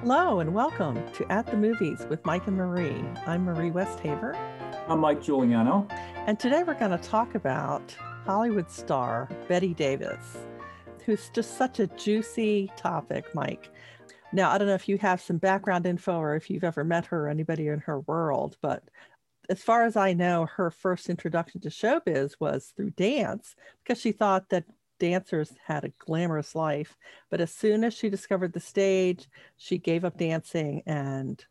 Hello and welcome to At the Movies with Mike and Marie. I'm Marie Westhaver. I'm Mike Giuliano. And today we're going to talk about Hollywood star Bette Davis, who's just such a juicy topic, Mike. Now, I don't know if you have some background info or if you've ever met her or anybody in her world, but as far as I know, her first introduction to showbiz was through dance because she thought that dancers had a glamorous life. But as soon as she discovered the stage, she gave up dancing and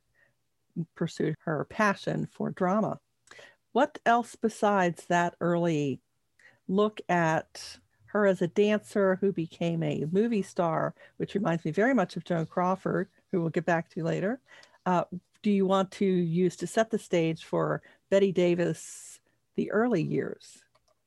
pursued her passion for drama. What else besides that early look at her as a dancer who became a movie star, which reminds me very much of Joan Crawford, who we'll get back to later. Do you want to use to set the stage for Bette Davis, the early years?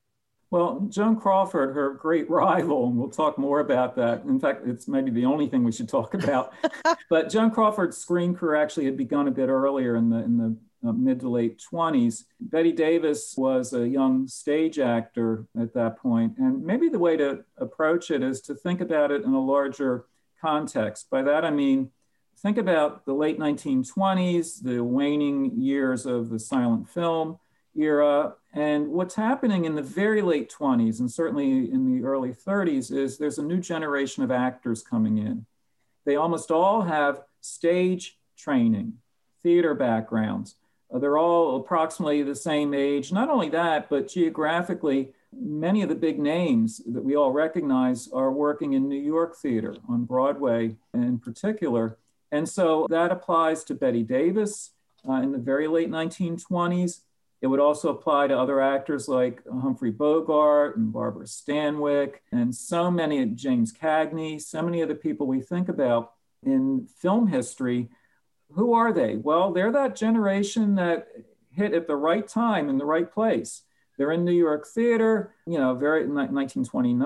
Well, Joan Crawford, her great rival, and we'll talk more about that. In fact, it's maybe the only thing we should talk about. But Joan Crawford's screen career actually had begun a bit earlier in the mid to late 20s. Bette Davis was a young stage actor at that point. And maybe the way to approach it is to think about it in a larger context. By that, I mean, think about the late 1920s, the waning years of the silent film era. And what's happening in the very late 20s and certainly in the early 30s is there's a new generation of actors coming in. They almost all have stage training, theater backgrounds. They're all approximately the same age. Not only that, but geographically, many of the big names that we all recognize are working in New York theater, on Broadway in particular. And so that applies to Bette Davis in the very late 1920s. It would also apply to other actors like Humphrey Bogart and Barbara Stanwyck and so many, James Cagney, so many of the people we think about in film history. Who are they? Well, they're that generation that hit at the right time in the right place. They're in New York theater, very 1929,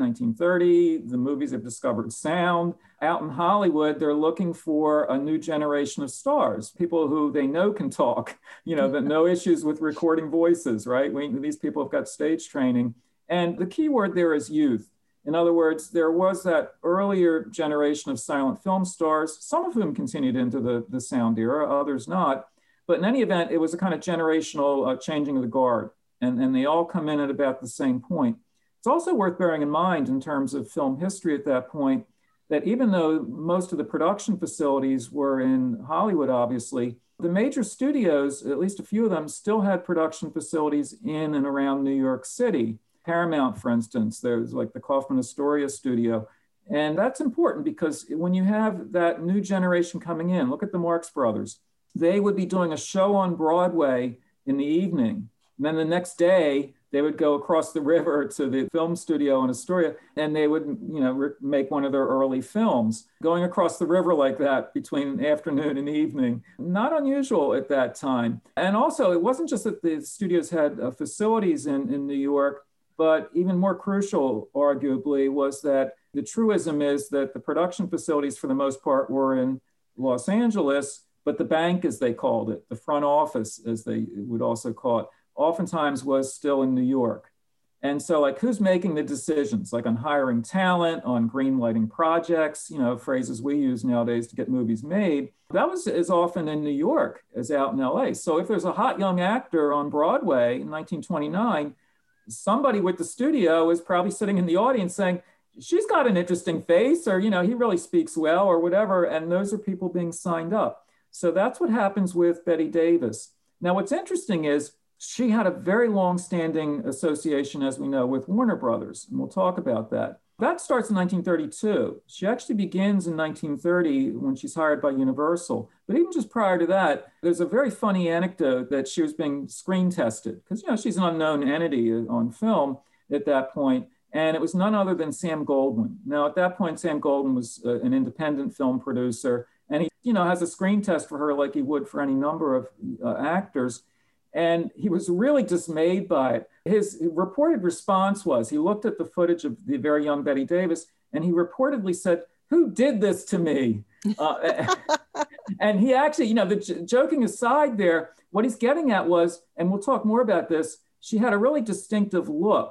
1930, the movies have discovered sound. Out in Hollywood, they're looking for a new generation of stars, people who they know can talk, that no issues with recording voices, right? These people have got stage training. And the key word there is youth. In other words, there was that earlier generation of silent film stars, some of whom continued into the sound era, others not. But in any event, it was a kind of generational changing of the guard. And they all come in at about the same point. It's also worth bearing in mind in terms of film history at that point, that even though most of the production facilities were in Hollywood, obviously, the major studios, at least a few of them, still had production facilities in and around New York City. Paramount, for instance, there's like the Kaufman Astoria studio. And that's important because when you have that new generation coming in, look at the Marx Brothers. They would be doing a show on Broadway in the evening. And then the next day, they would go across the river to the film studio in Astoria, and they would, make one of their early films. Going across the river like that between afternoon and evening, not unusual at that time. And also, it wasn't just that the studios had facilities in New York, but even more crucial, arguably, was that the truism is that the production facilities, for the most part, were in Los Angeles, but the bank, as they called it, the front office, as they would also call it, oftentimes was still in New York. And so who's making the decisions, on hiring talent, on green lighting projects, phrases we use nowadays to get movies made, that was as often in New York as out in LA. So if there's a hot young actor on Broadway in 1929, somebody with the studio is probably sitting in the audience saying, she's got an interesting face, or, he really speaks well, or whatever. And those are people being signed up. So that's what happens with Bette Davis. Now, what's interesting is she had a very long-standing association, as we know, with Warner Brothers, and we'll talk about that. That starts in 1932. She actually begins in 1930 when she's hired by Universal. But even just prior to that, there's a very funny anecdote that she was being screen tested because, she's an unknown entity on film at that point, and it was none other than Sam Goldwyn. Now, at that point, Sam Goldwyn was an independent film producer, and he, has a screen test for her like he would for any number of actors. And he was really dismayed by it. His reported response was, he looked at the footage of the very young Bette Davis, and he reportedly said, "Who did this to me?" And he actually, joking aside there, what he's getting at was, and we'll talk more about this, she had a really distinctive look.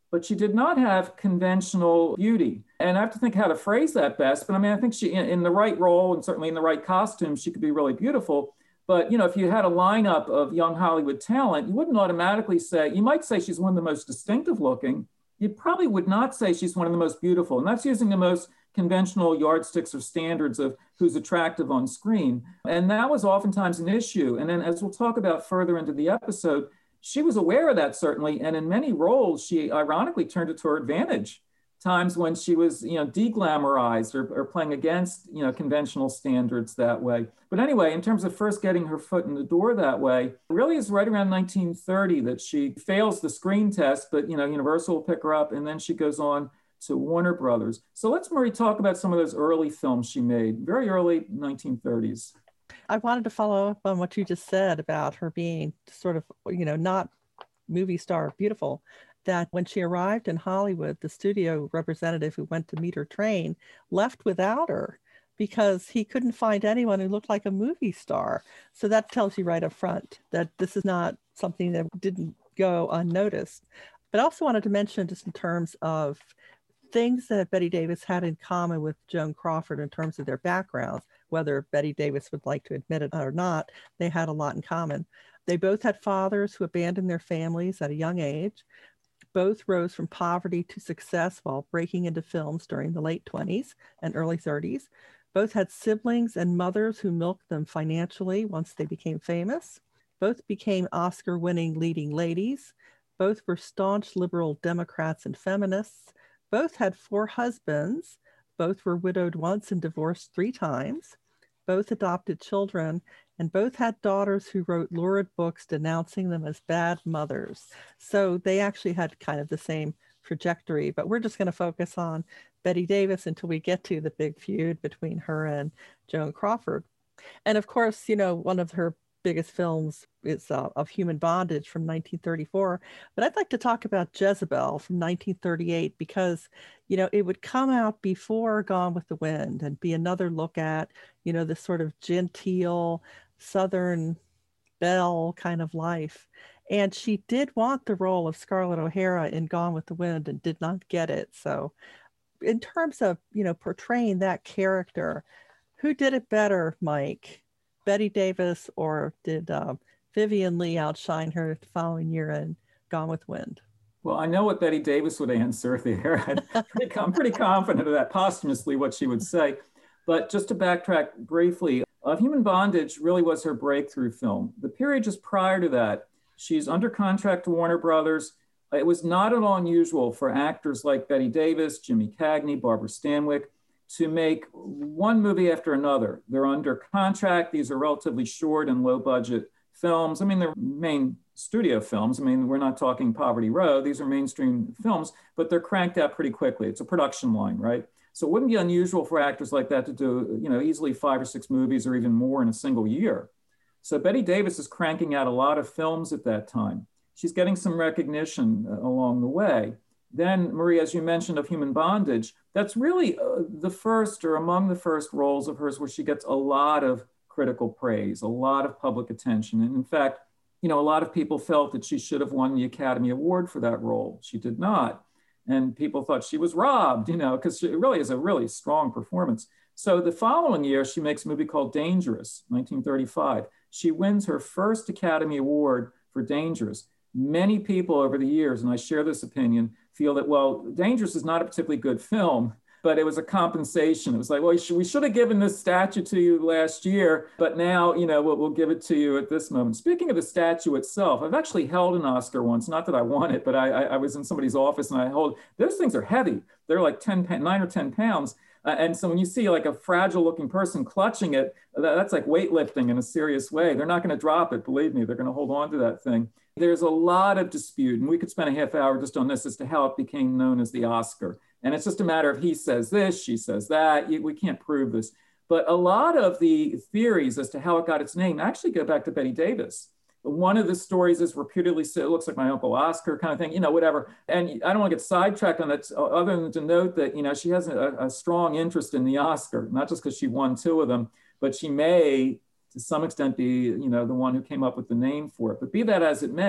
but she did not have conventional beauty. And I have to think how to phrase that best. But I mean, I think she, in the right role and certainly in the right costume, she could be really beautiful. But, you know, if you had a lineup of young Hollywood talent, you wouldn't automatically say, you might say she's one of the most distinctive looking. You probably would not say she's one of the most beautiful. And that's using the most conventional yardsticks or standards of who's attractive on screen. And that was oftentimes an issue. And then as we'll talk about further into the episode, she was aware of that certainly. And in many roles, she ironically turned it to her advantage. Times when she was, you know, deglamorized or playing against, you know, conventional standards that way. But anyway, in terms of first getting her foot in the door that way, really is right around 1930 that she fails the screen test, but, you know, Universal will pick her up, and then she goes on to Warner Brothers. So let's, Marie, talk about some of those early films she made, very early 1930s. I wanted to follow up on what you just said about her being sort of, you know, not movie star beautiful, that when she arrived in Hollywood, the studio representative who went to meet her train left without her because he couldn't find anyone who looked like a movie star. So that tells you right up front that this is not something that didn't go unnoticed. But I also wanted to mention, just in terms of things that Bette Davis had in common with Joan Crawford in terms of their backgrounds, whether Bette Davis would like to admit it or not, they had a lot in common. They both had fathers who abandoned their families at a young age. Both rose from poverty to success while breaking into films during the late 20s and early 30s. Both had siblings and mothers who milked them financially once they became famous. Both became Oscar-winning leading ladies. Both were staunch liberal Democrats and feminists. Both had 4 husbands. Both were widowed once and divorced 3 times. Both adopted children, and both had daughters who wrote lurid books denouncing them as bad mothers. So they actually had kind of the same trajectory, but we're just going to focus on Bette Davis until we get to the big feud between her and Joan Crawford. And of course, you know, one of her biggest films is Of Human Bondage from 1934. But I'd like to talk about Jezebel from 1938 because, you know, it would come out before Gone with the Wind and be another look at, you know, this sort of genteel Southern belle kind of life. And she did want the role of Scarlett O'Hara in Gone with the Wind and did not get it. So in terms of, you know, portraying that character, who did it better, Mike? Bette Davis, or did Vivien Leigh outshine her the following year in Gone with Wind? Well, I know what Bette Davis would answer there. I'm pretty confident of that, posthumously what she would say. But just to backtrack briefly, Of Human Bondage really was her breakthrough film. The period just prior to that, she's under contract to Warner Brothers. It was not at all unusual for actors like Bette Davis, Jimmy Cagney, Barbara Stanwyck, to make one movie after another. They're under contract. These are relatively short and low budget films. I mean, they're main studio films. I mean, we're not talking Poverty Row. These are mainstream films, but they're cranked out pretty quickly. It's a production line, right? So it wouldn't be unusual for actors like that to do, you know, easily 5 or 6 movies or even more in a single year. So Bette Davis is cranking out a lot of films at that time. She's getting some recognition along the way. Then, Marie, as you mentioned, Of Human Bondage, that's really the first or among the first roles of hers where she gets a lot of critical praise, a lot of public attention. And in fact, you know, a lot of people felt that she should have won the Academy Award for that role. She did not. And people thought she was robbed, you know, because it really is a really strong performance. So the following year, she makes a movie called Dangerous, 1935. She wins her first Academy Award for Dangerous. Many people over the years, and I share this opinion, feel that, well, Dangerous is not a particularly good film, but it was a compensation. It was like, well, we should have given this statue to you last year, but now, you know, we'll give it to you at this moment. Speaking of the statue itself, I've actually held an Oscar once, not that I won it, but I was in somebody's office and I hold, those things are heavy. They're like 9 or 10 pounds. And so when you see like a fragile looking person clutching it, that's like weightlifting in a serious way. They're not going to drop it, believe me, they're going to hold on to that thing. There's a lot of dispute, and we could spend a half hour just on this as to how it became known as the Oscar. And it's just a matter of he says this, she says that. We can't prove this. But a lot of the theories as to how it got its name actually go back to Bette Davis. One of the stories is reputedly, so it looks like my Uncle Oscar kind of thing, you know, whatever. And I don't want to get sidetracked on that, other than to note that, you know, she has a strong interest in the Oscar, not just because she won 2 of them, but she may, to some extent, be, you know, the one who came up with the name for it. But be that as it may,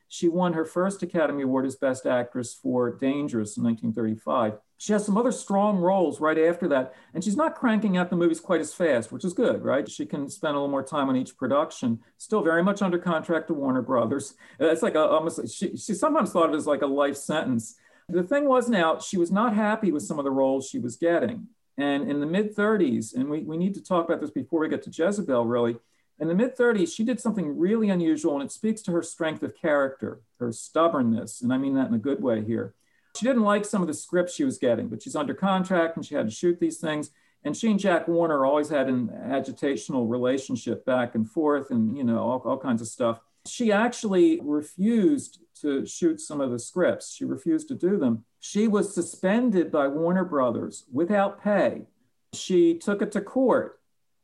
She won her first Academy Award as Best Actress for Dangerous in 1935. She has some other strong roles right after that, and she's not cranking out the movies quite as fast, which is good, right? She can spend a little more time on each production. Still very much under contract to Warner Brothers. It's like almost, she sometimes thought of it as like a life sentence. The thing was, now, she was not happy with some of the roles she was getting. And in the mid-30s, and we need to talk about this before we get to Jezebel, really, in the mid-30s, she did something really unusual, and it speaks to her strength of character, her stubbornness, and I mean that in a good way here. She didn't like some of the scripts she was getting, but she's under contract and she had to shoot these things. And she and Jack Warner always had an agitational relationship back and forth and, you know, all kinds of stuff. She actually refused to shoot some of the scripts. She refused to do them. She was suspended by Warner Brothers without pay. She took it to court.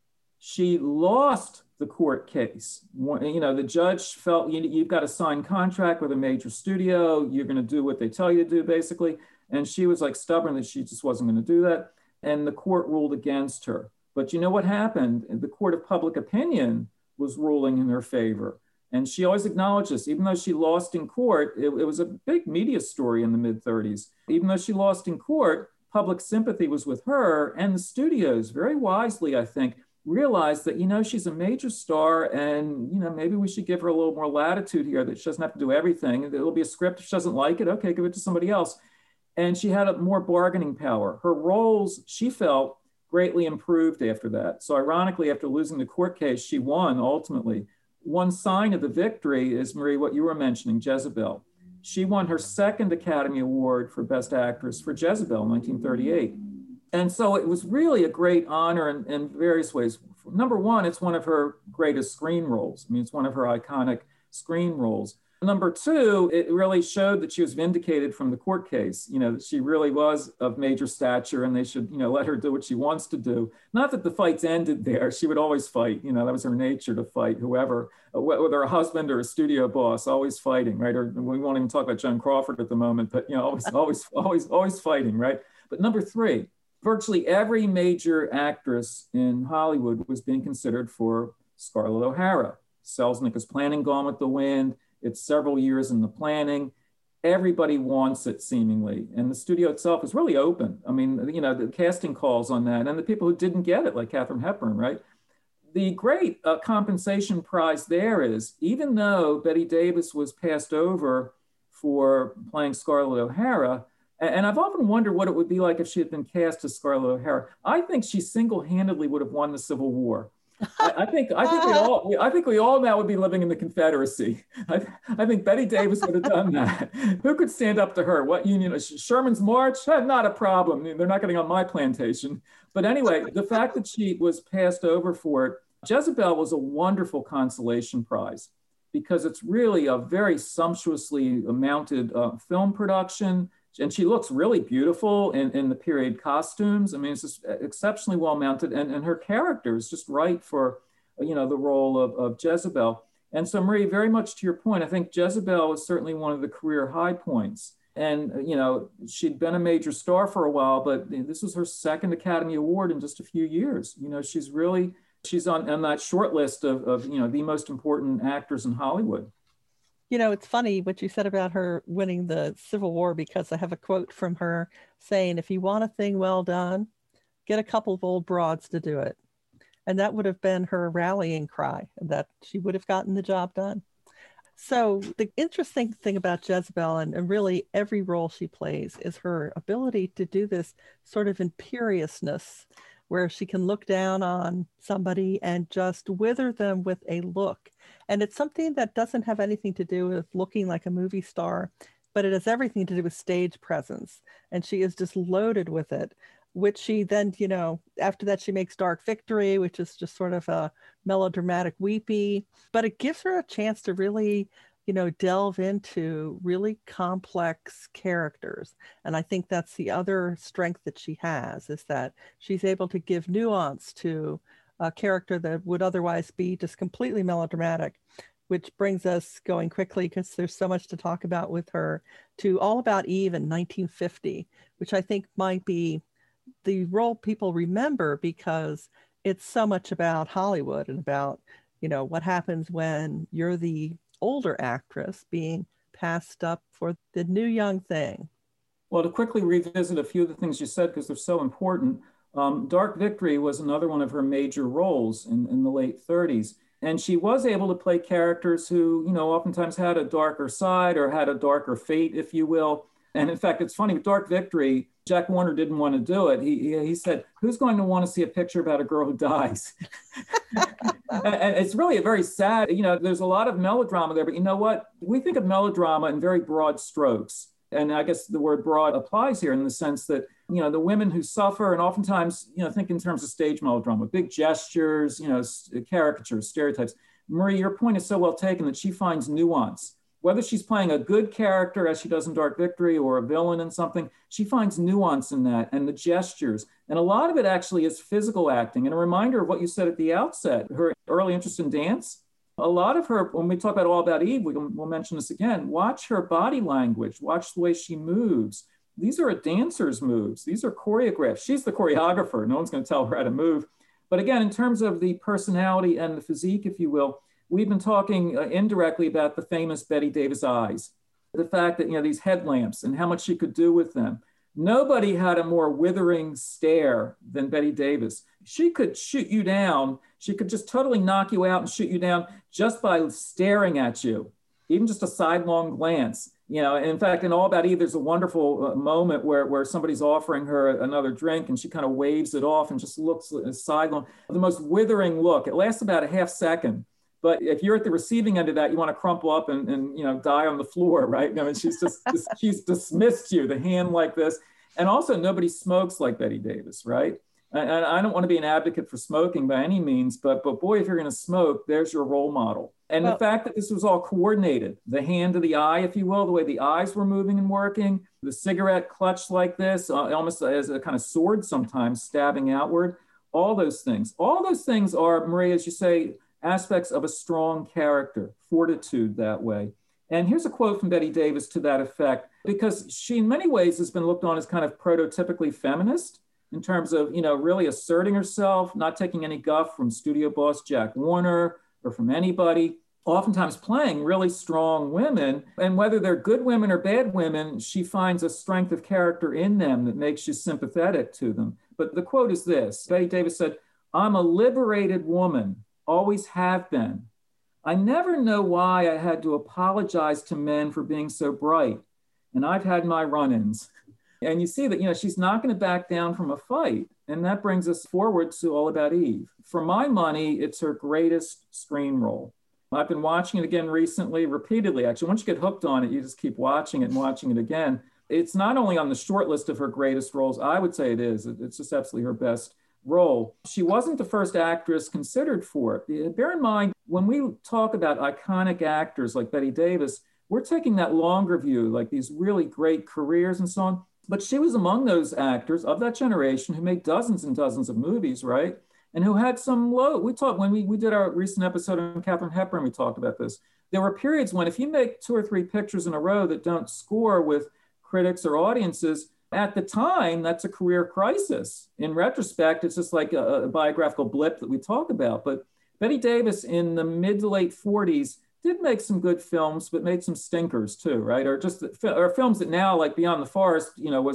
She lost the court case. You know, the judge felt you've got to sign contract with a major studio. You're going to do what they tell you to do, basically. And she was like stubborn that she just wasn't going to do that. And the court ruled against her. But you know what happened? The court of public opinion was ruling in her favor. And she always acknowledged this. Even though she lost in court, it was a big media story in the mid-30s. Even though she lost in court, public sympathy was with her. And the studios, very wisely, I think, realized that, you know, she's a major star and, you know, maybe we should give her a little more latitude here, that she doesn't have to do everything. There'll be a script. If she doesn't like it, okay, give it to somebody else. And she had a more bargaining power. Her roles, she felt, greatly improved after that. So ironically, after losing the court case, she won ultimately. One sign of the victory is, Marie, what you were mentioning, Jezebel. She won her second Academy Award for Best Actress for Jezebel in 1938. And so it was really a great honor in various ways. Number one, it's one of her greatest screen roles. I mean, it's one of her iconic screen roles. Number two, it really showed that she was vindicated from the court case, you know, that she really was of major stature and they should, you know, let her do what she wants to do. Not that the fights ended there. She would always fight, you know, that was her nature to fight whoever, whether a husband or a studio boss, always fighting, right? Or we won't even talk about Joan Crawford at the moment, but, you know, always fighting, right? But number three, virtually every major actress in Hollywood was being considered for Scarlett O'Hara. Selznick is planning Gone with the Wind. It's several years in the planning. Everybody wants it, seemingly. And the studio itself is really open. I mean, you know, the casting calls on that. And the people who didn't get it, like Katharine Hepburn, right? The great compensation prize there is, even though Bette Davis was passed over for playing Scarlett O'Hara, and I've often wondered what it would be like if she had been cast as Scarlett O'Hara. I think she single-handedly would have won the Civil War. I think we all now would be living in the Confederacy. I think Bette Davis would have done that. Who could stand up to her? What union? Sherman's March? Not a problem. They're not getting on my plantation. But anyway, the fact that she was passed over for it, Jezebel was a wonderful consolation prize because it's really a very sumptuously mounted film production. And she looks really beautiful in the period costumes. I mean, it's just exceptionally well mounted. And her character is just right for, you know, the role of Jezebel. And so, Marie, very much to your point, I think Jezebel was certainly one of the career high points. And, you know, she'd been a major star for a while, but this was her second Academy Award in just a few years. You know, she's on that short list of, you know, the most important actors in Hollywood. You know, it's funny what you said about her winning the Civil War, because I have a quote from her saying, if you want a thing well done, get a couple of old broads to do it. And that would have been her rallying cry, that she would have gotten the job done. So the interesting thing about Jezebel, and really every role she plays, is her ability to do this sort of imperiousness where she can look down on somebody and just wither them with a look. And it's something that doesn't have anything to do with looking like a movie star, but it has everything to do with stage presence. And she is just loaded with it, which she then, you know, after that, she makes Dark Victory, which is just sort of a melodramatic weepy, but it gives her a chance to really, you know, delve into really complex characters. And I think that's the other strength that she has, is that she's able to give nuance to a character that would otherwise be just completely melodramatic, which brings us, going quickly because there's so much to talk about with her, to All About Eve in 1950, which I think might be the role people remember because it's so much about Hollywood and about, you know, what happens when you're the older actress being passed up for the new young thing? Well, to quickly revisit a few of the things you said, because they're so important, Dark Victory was another one of her major roles in the late 30s. And she was able to play characters who, oftentimes had a darker side or had a darker fate, if you will. And in fact, it's funny, with Dark Victory, Jack Warner didn't want to do it. He said, who's going to want to see a picture about a girl who dies? And it's really a very sad, there's a lot of melodrama there, but you know what? We think of melodrama in very broad strokes. And I guess the word broad applies here in the sense that, the women who suffer, and oftentimes, think in terms of stage melodrama, big gestures, caricatures, stereotypes. Marie, your point is so well taken that she finds nuance. Whether she's playing a good character, as she does in Dark Victory, or a villain in something, she finds nuance in that and the gestures. And a lot of it actually is physical acting. And a reminder of what you said at the outset, her early interest in dance. A lot of her, when we talk about All About Eve, we'll mention this again, watch her body language, watch the way she moves. These are a dancer's moves. These are choreographed. She's the choreographer. No one's going to tell her how to move. But again, in terms of the personality and the physique, if you will, we've been talking indirectly about the famous Bette Davis eyes, the fact that, these headlamps and how much she could do with them. Nobody had a more withering stare than Bette Davis. She could shoot you down. She could just totally knock you out and shoot you down just by staring at you, even just a sidelong glance. And in fact, in All About Eve, there's a wonderful moment where somebody's offering her another drink and she kind of waves it off and just looks sidelong. The most withering look. It lasts about a half second. But if you're at the receiving end of that, you want to crumple up and die on the floor, right? She's she's dismissed you, the hand like this. And also, nobody smokes like Bette Davis, right? And I don't want to be an advocate for smoking by any means, but boy, if you're going to smoke, there's your role model. And the fact that this was all coordinated, the hand to the eye, if you will, the way the eyes were moving and working, the cigarette clutched like this, almost as a kind of sword sometimes, stabbing outward, all those things. All those things are, Maria, as you say, aspects of a strong character, fortitude that way. And here's a quote from Bette Davis to that effect, because she in many ways has been looked on as kind of prototypically feminist in terms of, really asserting herself, not taking any guff from studio boss Jack Warner or from anybody, oftentimes playing really strong women. And whether they're good women or bad women, she finds a strength of character in them that makes you sympathetic to them. But the quote is this: Bette Davis said, "I'm a liberated woman, always have been. I never know why I had to apologize to men for being so bright. And I've had my run-ins." And you see that, she's not going to back down from a fight. And that brings us forward to All About Eve. For my money, it's her greatest screen role. I've been watching it again recently, repeatedly, actually. Once you get hooked on it, you just keep watching it and watching it again. It's not only on the short list of her greatest roles, I would say it is. It's just absolutely her best role. She wasn't the first actress considered for it. Bear in mind, when we talk about iconic actors like Bette Davis, we're taking that longer view, like these really great careers and so on. But she was among those actors of that generation who made dozens and dozens of movies, right? And who had some low. We talked when we did our recent episode on Katharine Hepburn, we talked about this. There were periods when if you make 2 or 3 pictures in a row that don't score with critics or audiences, at the time, that's a career crisis. In retrospect, it's just like a biographical blip that we talk about. But Bette Davis in the mid to late 40s did make some good films, but made some stinkers too, right? Or films that now, like Beyond the Forest, was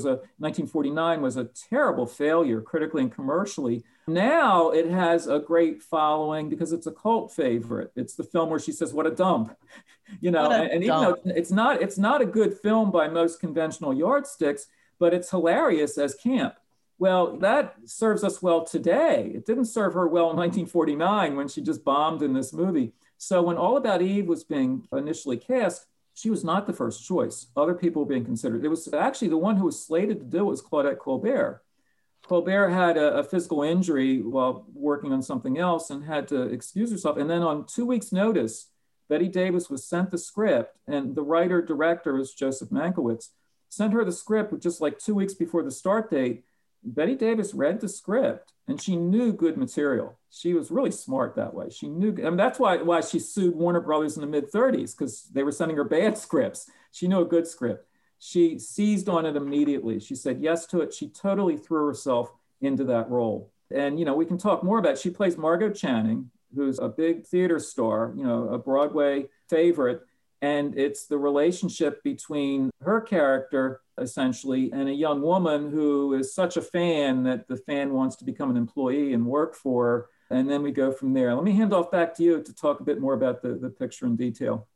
1949 was a terrible failure critically and commercially. Now it has a great following because it's a cult favorite. It's the film where she says, "What a dump," even though it's not a good film by most conventional yardsticks, but it's hilarious as camp. Well, that serves us well today. It didn't serve her well in 1949 when she just bombed in this movie. So when All About Eve was being initially cast, she was not the first choice. Other people were being considered. It was actually the one who was slated to do it was Claudette Colbert. Colbert had a physical injury while working on something else and had to excuse herself. And then on 2 weeks' notice, Bette Davis was sent the script, and the writer-director was Joseph Mankiewicz, sent her the script just like 2 weeks before the start date. Bette Davis read the script and she knew good material. She was really smart that way. She knew, that's why she sued Warner Brothers in the mid 30s, because they were sending her bad scripts. She knew a good script. She seized on it immediately. She said yes to it. She totally threw herself into that role. And, we can talk more about it. She plays Margot Channing, who's a big theater star, a Broadway favorite. And it's the relationship between her character, essentially, and a young woman who is such a fan that the fan wants to become an employee and work for her. And then we go from there. Let me hand off back to you to talk a bit more about the picture in detail.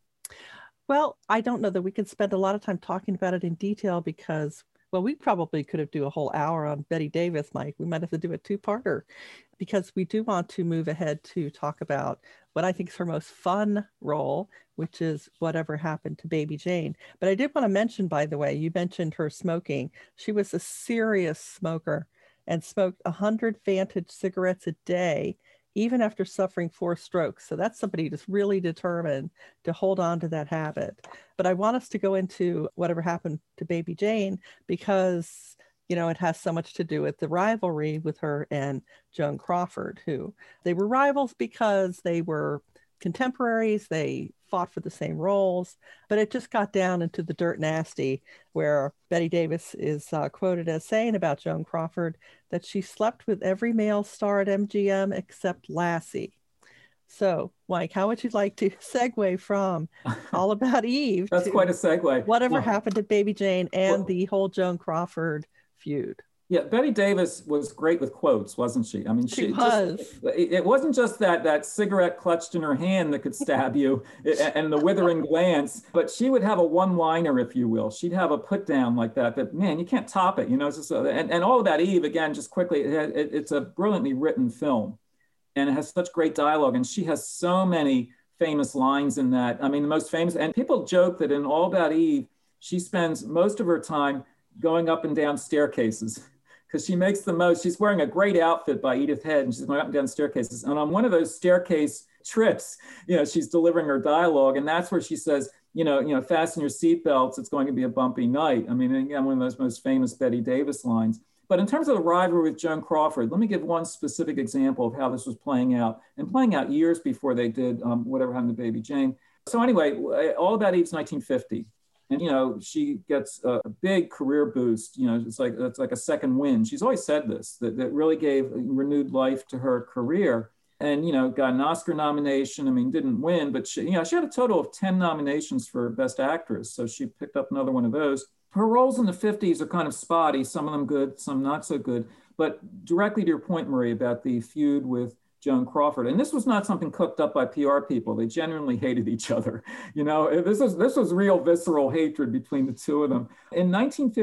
Well, I don't know that we can spend a lot of time talking about it in detail because, well, we probably could have do a whole hour on Bette Davis, Mike. We might have to do a two-parter because we do want to move ahead to talk about what I think is her most fun role, which is Whatever Happened to Baby Jane. But I did want to mention, by the way, you mentioned her smoking. She was a serious smoker and smoked 100 Vantage cigarettes a day, even after suffering 4 strokes. So that's somebody who's really determined to hold on to that habit. But I want us to go into Whatever Happened to Baby Jane because, you know, it has so much to do with the rivalry with her and Joan Crawford, who they were rivals because they were contemporaries. They fought for the same roles, but it just got down into the dirt nasty where Bette Davis is quoted as saying about Joan Crawford that she slept with every male star at MGM except Lassie. So, Mike, how would you like to segue from All About Eve That's to quite a segue. Whatever Happened to Baby Jane and Well, the whole Joan Crawford feud? yeah, Bette Davis was great with quotes, wasn't she? I mean, She she was. just, it wasn't just that cigarette clutched in her hand that could stab you and the withering glance, but she would have a one-liner, if you will. She'd have a put down like that, man, you can't top it. You know, it's just, and All About Eve, again, just quickly, it's a brilliantly written film and it has such great dialogue. And she has so many famous lines in that. I mean, the most famous, and people joke that in All About Eve, she spends most of her time going up and down staircases because she makes the most. She's wearing a great outfit by Edith Head, and she's going up and down staircases. And on one of those staircase trips, you know, she's delivering her dialogue, and that's where she says, fasten your seatbelts. It's going to be a bumpy night. I mean, again, one of those most famous Bette Davis lines. But in terms of the rivalry with Joan Crawford, let me give one specific example of how this was playing out, and playing out years before they did Whatever Happened to Baby Jane. So anyway, All About Eve's 1950. And, you know, she gets a big career boost. You know, it's like a second wind. She's always said this, that really gave renewed life to her career. And, you know, got an Oscar nomination. I mean, didn't win, but she had a total of 10 nominations for Best Actress. So she picked up another one of those. Her roles in the 50s are kind of spotty, some of them good, some not so good. But directly to your point, Marie, about the feud with Joan Crawford. And this was not something cooked up by PR people. They genuinely hated each other. You know, this was real visceral hatred between the two of them. In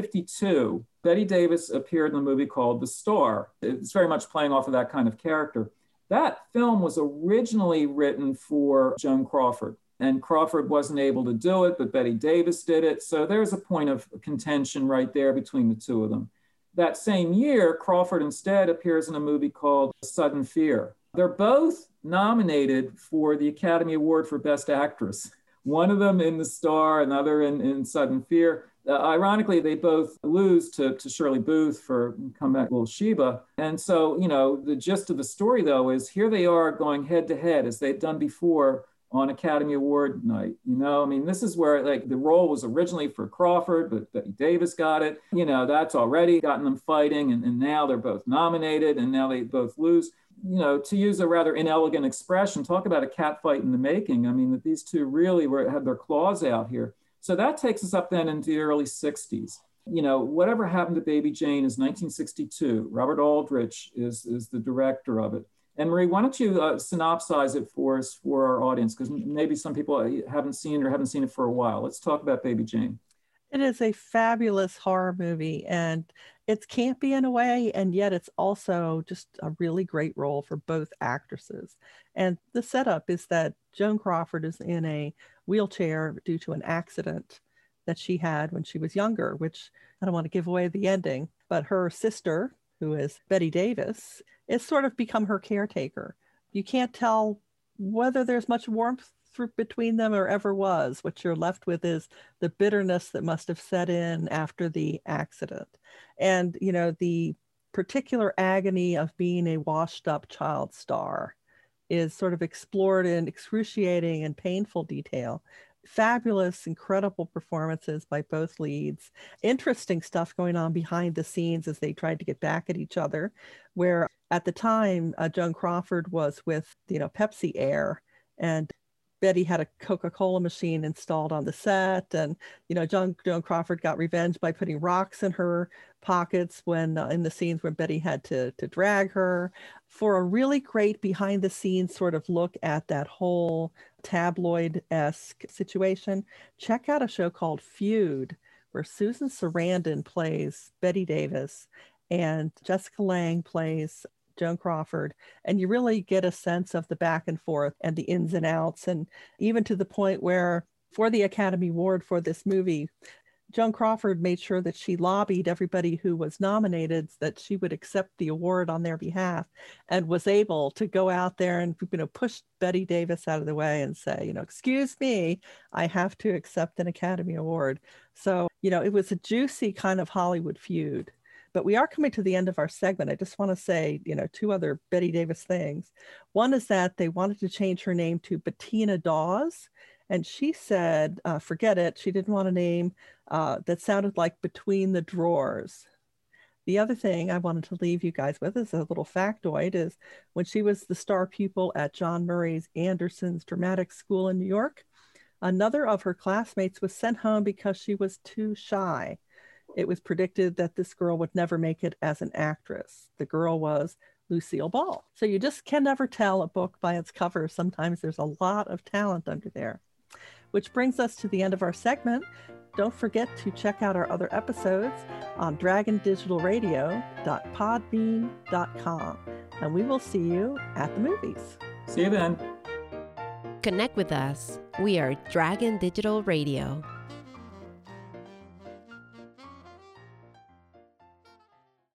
1952, Bette Davis appeared in a movie called The Star. It's very much playing off of that kind of character. That film was originally written for Joan Crawford. And Crawford wasn't able to do it, but Bette Davis did it. So there's a point of contention right there between the two of them. That same year, Crawford instead appears in a movie called Sudden Fear. They're both nominated for the Academy Award for Best Actress. One of them in The Star, another in Sudden Fear. Ironically, they both lose to Shirley Booth for Come Back Little Sheba. And so, you know, the gist of the story, though, is here they are going head to head as they've done before on Academy Award night. You know, I mean, this is where like the role was originally for Crawford, but Bette Davis got it. You know, that's already gotten them fighting. And now they're both nominated and now they both lose. You know, to use a rather inelegant expression, talk about a cat fight in the making. I mean, that these two really had their claws out here. So that takes us up then into the early 60s. You know, Whatever Happened to Baby Jane is 1962. Robert Aldrich is the director of it. And Marie, why don't you synopsize it for us, for our audience, because maybe some people haven't seen it for a while. Let's talk about Baby Jane. It is a fabulous horror movie, and it's campy in a way, and yet it's also just a really great role for both actresses. And the setup is that Joan Crawford is in a wheelchair due to an accident that she had when she was younger, which I don't want to give away the ending, but her sister, who is Bette Davis, is sort of become her caretaker. You can't tell whether there's much warmth between them or ever was. What you're left with is the bitterness that must have set in after the accident. And, you know, the particular agony of being a washed up child star is sort of explored in excruciating and painful detail. Fabulous, incredible performances by both leads. Interesting stuff going on behind the scenes as they tried to get back at each other, where at the time, Joan Crawford was with, Pepsi Air, and Betty had a Coca-Cola machine installed on the set, and Joan Crawford got revenge by putting rocks in her pockets when in the scenes where Betty had to drag her. For a really great behind the scenes sort of look at that whole tabloid-esque situation, check out a show called Feud, where Susan Sarandon plays Betty Davis and Jessica Lange plays Joan Crawford, and you really get a sense of the back and forth and the ins and outs, and even to the point where for the Academy Award for this movie, Joan Crawford made sure that she lobbied everybody who was nominated that she would accept the award on their behalf, and was able to go out there and push Betty Davis out of the way and say, excuse me, I have to accept an Academy Award. So, it was a juicy kind of Hollywood feud. But we are coming to the end of our segment. I just want to say, two other Betty Davis things. One is that they wanted to change her name to Bettina Dawes. And she said, forget it. She didn't want a name that sounded like Between the Drawers. The other thing I wanted to leave you guys with as a little factoid is when she was the star pupil at John Murray Anderson's dramatic school in New York, another of her classmates was sent home because she was too shy. It was predicted that this girl would never make it as an actress. The girl was Lucille Ball. So you just can never tell a book by its cover. Sometimes there's a lot of talent under there. Which brings us to the end of our segment. Don't forget to check out our other episodes on dragondigitalradio.podbean.com. And we will see you at the movies. See you then. Connect with us. We are Dragon Digital Radio.